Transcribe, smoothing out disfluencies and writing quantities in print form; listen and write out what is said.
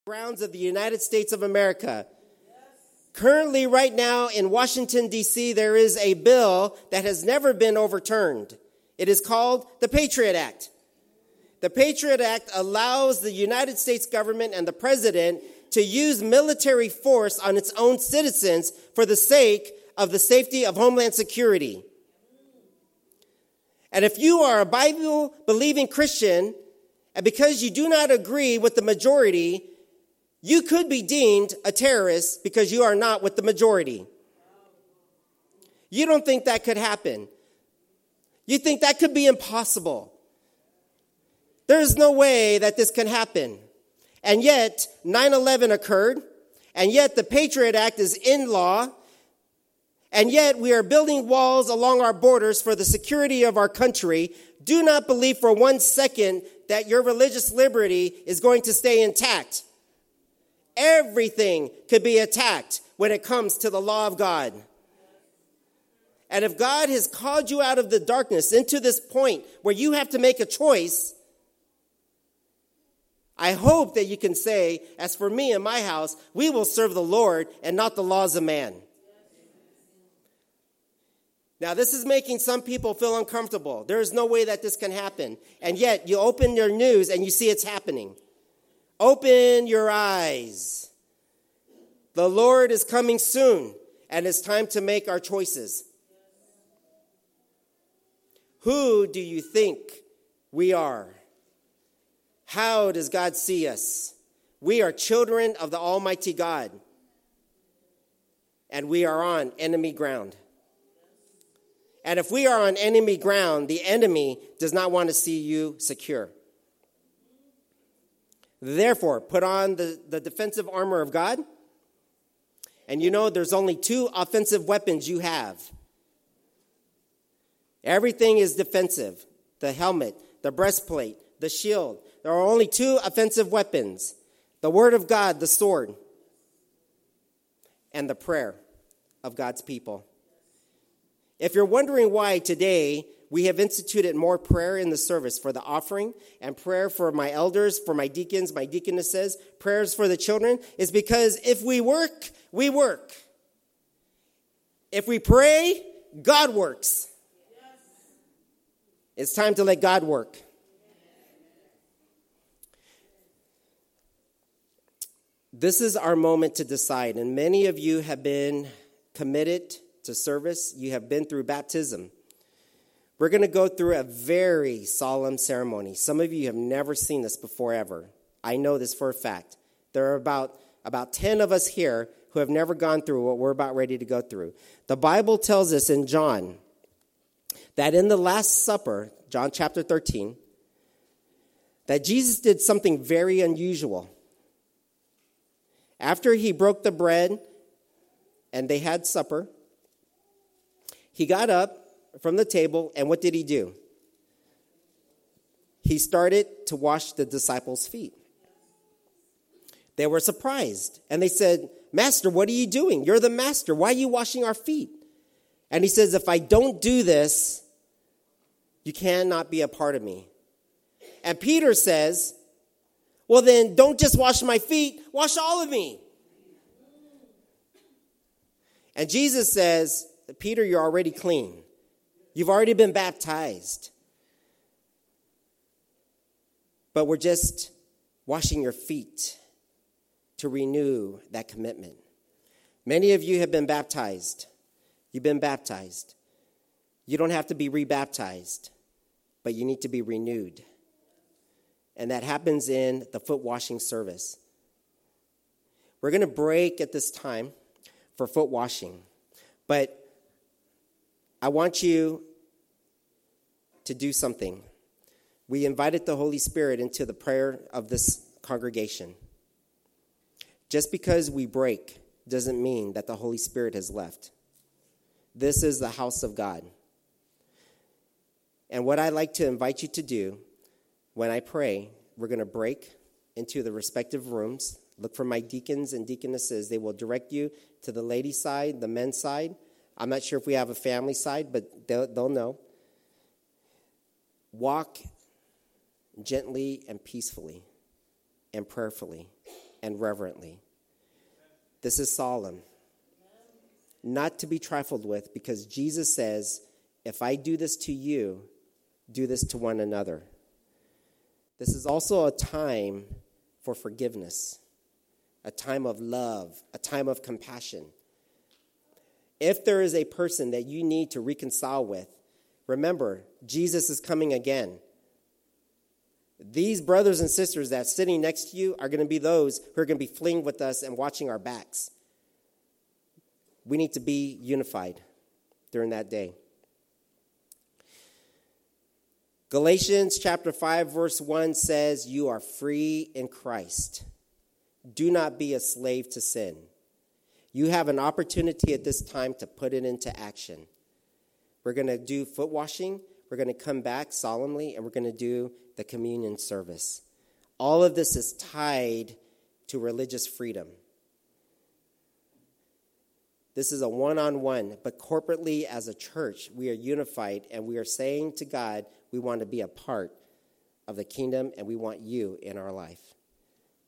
grounds of the United States of America. Currently, right now in Washington, D.C., there is a bill that has never been overturned. It is called the Patriot Act. The Patriot Act allows the United States government and the president to use military force on its own citizens for the sake of the safety of Homeland Security. And if you are a Bible-believing Christian, and because you do not agree with the majority, you could be deemed a terrorist because you are not with the majority. You don't think that could happen. You think that could be impossible. There's no way that this can happen. And yet, 9/11 occurred, and yet the Patriot Act is in law, and yet we are building walls along our borders for the security of our country. Do not believe for 1 second that your religious liberty is going to stay intact. Everything could be attacked when it comes to the law of God. And if God has called you out of the darkness into this point where you have to make a choice, I hope that you can say, as for me and my house, we will serve the Lord and not the laws of man. Now, this is making some people feel uncomfortable. There is no way that this can happen. And yet, you open your news and you see it's happening. Open your eyes. The Lord is coming soon, and it's time to make our choices. Who do you think we are? How does God see us? We are children of the Almighty God, and we are on enemy ground. And if we are on enemy ground, the enemy does not want to see you secure. Therefore, put on the defensive armor of God. And you know there's only 2 offensive weapons you have. Everything is defensive. The helmet, the breastplate, the shield. There are only 2 offensive weapons. The word of God, the sword, and the prayer of God's people. If you're wondering why today we have instituted more prayer in the service for the offering and prayer for my elders, for my deacons, my deaconesses, prayers for the children, is because if we work, we work. If we pray, God works. It's time to let God work. This is our moment to decide, and many of you have been committed to service. You have been through baptism. We're going to go through a very solemn ceremony. Some of you have never seen this before ever. I know this for a fact. There are about 10 of us here who have never gone through what we're about ready to go through. The Bible tells us in John that in the Last Supper, John chapter 13, that Jesus did something very unusual. After he broke the bread and they had supper, he got up from the table, and what did he do? He started to wash the disciples' feet. They were surprised, and they said, "Master, what are you doing? You're the master. Why are you washing our feet?" And he says, "If I don't do this, you cannot be a part of me." And Peter says, "Well, then don't just wash my feet, wash all of me." And Jesus says, "Peter, you're already clean. You've already been baptized. But we're just washing your feet to renew that commitment." Many of you have been baptized. You've been baptized. You don't have to be rebaptized, but you need to be renewed. And that happens in the foot washing service. We're going to break at this time for foot washing. But I want you to do something. We invited the Holy Spirit into the prayer of this congregation. Just because we break doesn't mean that the Holy Spirit has left. This is the house of God. And what I'd like to invite you to do, when I pray, we're going to break into the respective rooms. Look for my deacons and deaconesses. They will direct you to the ladies' side, the men's side. I'm not sure if we have a family side, but they'll know. Walk gently and peacefully and prayerfully and reverently. This is solemn, not to be trifled with, because Jesus says, if I do this to you, do this to one another. This is also a time for forgiveness, a time of love, a time of compassion. If there is a person that you need to reconcile with, remember, Jesus is coming again. These brothers and sisters that are sitting next to you are going to be those who are going to be fleeing with us and watching our backs. We need to be unified during that day. Galatians chapter 5, verse 1 says, you are free in Christ. Do not be a slave to sin. You have an opportunity at this time to put it into action. We're going to do foot washing. We're going to come back solemnly, and we're going to do the communion service. All of this is tied to religious freedom. This is a one-on-one, but corporately as a church, we are unified, and we are saying to God, we want to be a part of the kingdom, and we want you in our life.